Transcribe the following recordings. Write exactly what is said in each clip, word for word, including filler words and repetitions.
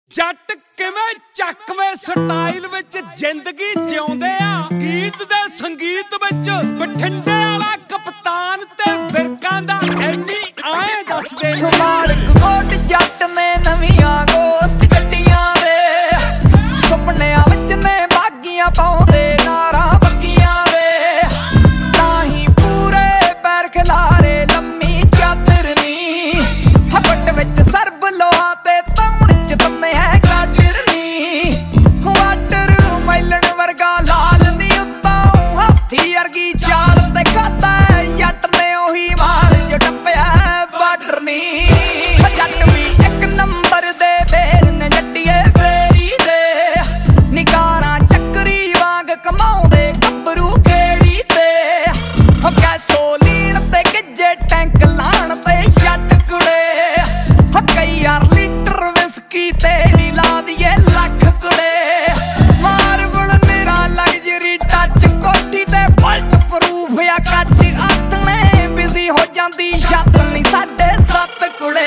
ਜੱਟ ਕਿਵੇਂ ਚੱਕਵੇਂ ਸਟਾਈਲ ਵਿੱਚ ਜ਼ਿੰਦਗੀ ਜਿਉਂਦੇ ਆ। ਗੀਤ ਦੇ ਸੰਗੀਤ ਵਿੱਚ ਬਠਿੰਡੇ ਵਾਲਾ ਕਪਤਾਨ ਤੇ ਫਿਰਕਾਂ ਦਾ ਐਨੀ ਆਏ ਦੱਸਦੇ ਨੇ। ਮਾਲਕ ਕੋਟ ਜੱਟ ਨੇ ਨਵੀਆਂ ਗੋਸਟ ਗੱਡੀਆਂ ਦੇ ਸੁਪਨਿਆਂ ਵਿੱਚ ਨੇ ਬਾਗੀਆਂ ਪਾਉਂਦੇ ਨਾਰਾਂ ਬੱਗੀਆਂ ਦੇ। ਤਾਂ ਹੀ ਪੂਰੇ ਪੈਰ ਖਿਲਾਰੇ ਲੰਮੀ ਚਾਦਰ ਨੀ ਹਪਟ ਵਿੱਚ ਸਰਬ ਲੋਹਾ ਤੇ ਤੌਣ ਚ ਤੰਨੇ ਹੈ ਗਾਡਰ ਨੀ। ਵਾਟਰ ਮੈਲਣ ਵਰਗਾ ਲਾਲ ਨੀ ਉੱਤੋਂ ਹਾਥੀ ਵਰਗੀ ਚਾਲ ਤੇ ਖਾਦਾ ਜੱਟ ਨੇ ਉਹੀ ਮਾਲ ਜੋ ਟੱਪਿਆ ਬਾਰਡਰ ਨੀ। ਜੱਟ ਵੀ ਇੱਕ ਨੰਬਰ ਦੇ ਬੇਰ ਨੇ ਜੱਟੀਏ ਫੇਰੀ ਦੇ ਨਿਗਾਰਾਂ ਚੱਕਰੀ ਵਾਂਗ ਕਮਾਉਂਦੇ ਗੱਭਰੂ ਗੇੜੀ ਤੇ। ਹੋ ਗੈਸੋਲੀਨ ਤੇ ਗਿੱਜੇ ਟੈਂਕ ਲਾਣ ਤੇ ਜੱਟ ਕੁੜੇ ਹੋ ਕਈ ਯਾਰ ਲੀਟਰ ਵਿਸਕੀ ਤੇ ਵੀ ਲਾ ਦੀਏ ਲੱਖ ਕੁੜੇ। ਮਾਰਬਲ ਮੇਰਾ ਲਗਜ਼ਰੀ ਟੱਚ ਕੋਠੀ ਤੇ ਬਲਟ ਪ੍ਰੂਫ ਆ ਕੱਚ ਆਥਣੇ ਬਿਜ਼ੀ ਹੋ ਜਾਂਦੀ ਛੱਤ ਨਹੀਂ ਸਾਡੇ ਸੱਤ ਕੁੜੇ।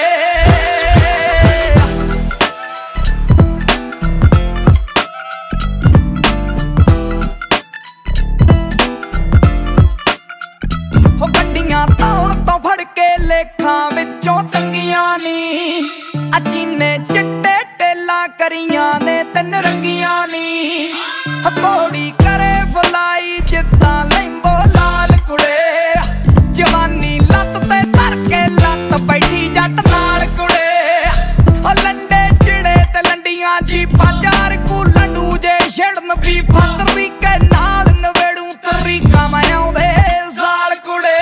ਹੋ ਗੱਡੀਆਂ ਧੌਣ ਤੋਂ ਫੜ ਕੇ ਲੇਖਾਂ ਵਿੱਚੋਂ ਤੰਗੀਆਂ ਨੀ ਅਜੀਨੇ ਚਿੱਟੇ ਟੇਲਾਂ ਕਰੀਆਂ ਨੇ ਤਿੰਨ ਰੰਗੀਆਂ ਨੀ। ਹਕੋੜੀ ਕਰੇ ਫੁਲਾਈ ਜਿੱਦਾਂ ਲੈਂਬੋ ਲਾਲ ਕੁੜੇ ਜਵਾਨੀ ਲੱਤ ਤੇ ਧਰ ਕੇ ਲੱਤ ਬੈਠੀ ਜੱਟ ਨਾਲ ਕੁੜੇ। ਹੋ ਲੰਡੇ ਚਿੜੇ ਤੇ ਲੰਡੀਆਂ ਜੀਪਾਂ ਚਾਰ ਕੂ ਲੱਡੂ ਜੇ ਛਿੜਨ ਵੀ ਫਤਰੀ ਕੇ ਨਾਲ ਨਵੇੜੂ ਤਰੀਕਾ ਮੈਂ ਆਉਂਦੇ ਸਾਲ ਕੁੜੇ।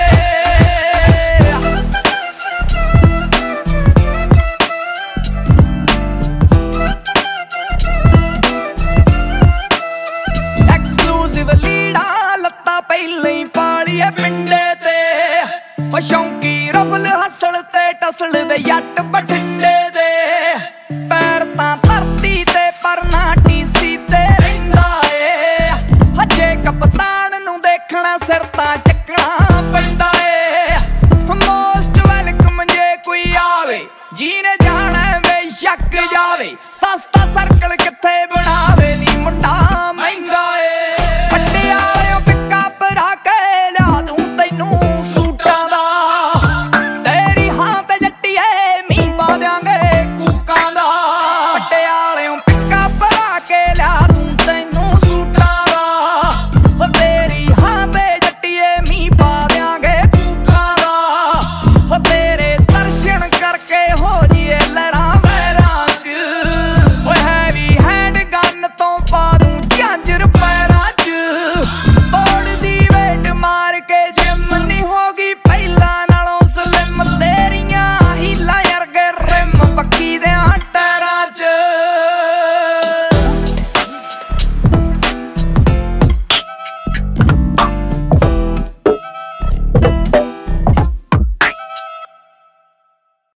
ਐਕਸਕਲੂਸਿਵ ਲੀੜਾ ਲੱਤਾਂ ਪਹਿਲਾਂ ਹੀ ਪਾਲੀਏ ਪਿੰਡੇ ਤੇ। ਹੋ ਸ਼ੌਂਕੀ ਰਬਲ ਹਸਲ ਤੇ ਟਸਲ ਦੇ ਜੱਟ ਬਠਿੰਡੇ ਦੇ। ਪੈਰ ਤਾਂ ਧਰਤੀ ਤੇ ਪਰ ਨਾ ਟੀਸੀ ਤੇ ਰਹਿੰਦਾ ਏ। ਹਜੇ ਕਪਤਾਨ ਨੂੰ ਦੇਖਣਾ ਸਿਰ ਤਾਂ ਚੱਕਣਾ ਪੈਂਦਾ ਏ। ਮੋਸਟ ਵੈਲਕਮ ਜੇ ਕੋਈ ਆਵੇ ਜਿਹਨੇ ਜਾਣਾ ਵੇ ਸ਼ੱਕ ਜਾਵੇ ਸਸਤਾ ਸਰਕਲ ਕਿੱਥੇ ਬਣਾਵੇ ਨੀ ਮੁੰਡਾ